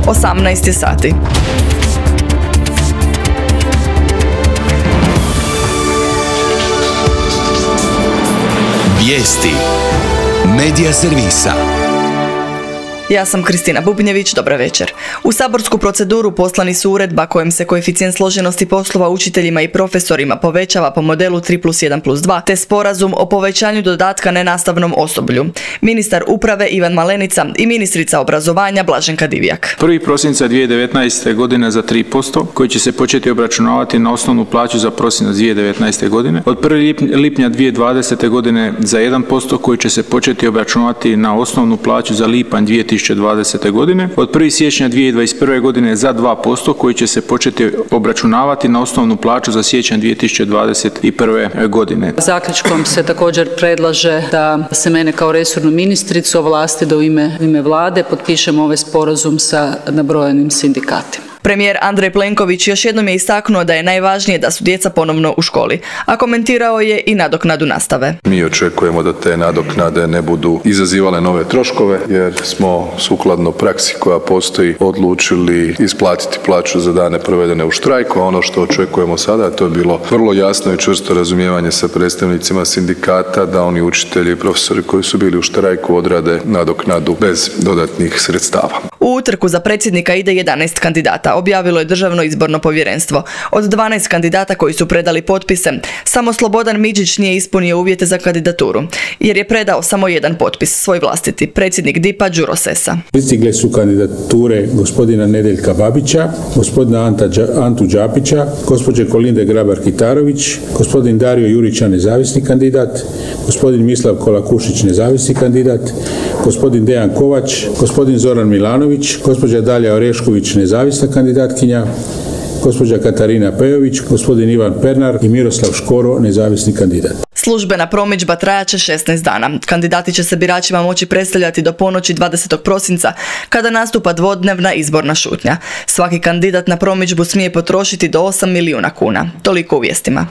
18 je sati. Vijesti Medija servisa. Ja sam Kristina Bubnjević, dobra večer. U saborsku proceduru poslani su uredba kojim se koeficijent složenosti poslova učiteljima i profesorima povećava po modelu 3+1+2, te sporazum o povećanju dodatka nenastavnom osoblju. Ministar uprave Ivan Malenica i ministrica obrazovanja Blaženka Divjak. 1. prosinca 2019. godine za 3%, koji će se početi obračunavati na osnovnu plaću za prosinac 2019. godine. Od 1. lipnja 2020. godine za 1%, koji će se početi obračunavati na osnovnu plaću za lipanj 2020. godine, od 1. siječnja 2021. godine za 2%, koji će se početi obračunavati na osnovnu plaću za siječanj 2021. godine. Zaključkom se također predlaže da se mene kao resornu ministricu ovlasti da u ime vlade potpišemo ovaj sporazum sa nabrojenim sindikatima. Premijer Andrej Plenković još jednom je istaknuo da je najvažnije da su djeca ponovno u školi, a komentirao je i nadoknadu nastave. Mi očekujemo da te nadoknade ne budu izazivale nove troškove, jer smo sukladno praksi koja postoji odlučili isplatiti plaću za dane provedene u štrajku, a ono što očekujemo sada, to je bilo vrlo jasno i čvrsto razumijevanje sa predstavnicima sindikata da oni učitelji i profesori koji su bili u štrajku odrade nadoknadu bez dodatnih sredstava. U utrku za predsjednika ide 11 kandidata, objavilo je Državno izborno povjerenstvo. Od 12 kandidata koji su predali potpise, samo Slobodan Midžić nije ispunio uvjete za kandidaturu, jer je predao samo jedan potpis, svoj vlastiti, predsjednik DIP-a Đuro Sesa. Pristigle su kandidature gospodina Nedeljka Babića, gospodina Antu Đapića, gospođe Kolinde Grabar-Kitarović, gospodin Dario Jurića, nezavisni kandidat, gospodin Mislav Kolakušić, nezavisni kandidat, gospodin Dejan Kovač, gospodin Zoran Milanović, gospođa Dalja Orešković, nezavisna kandidatkinja, gospođa Katarina Pejović, gospodin Ivan Pernar i Miroslav Škoro, nezavisni kandidat. Službena promidžba trajaće 16 dana. Kandidati će se biračima moći predstavljati do ponoći 20. prosinca, kada nastupa dvodnevna izborna šutnja. Svaki kandidat na promidžbu smije potrošiti do 8 milijuna kuna. Toliko u vijestima.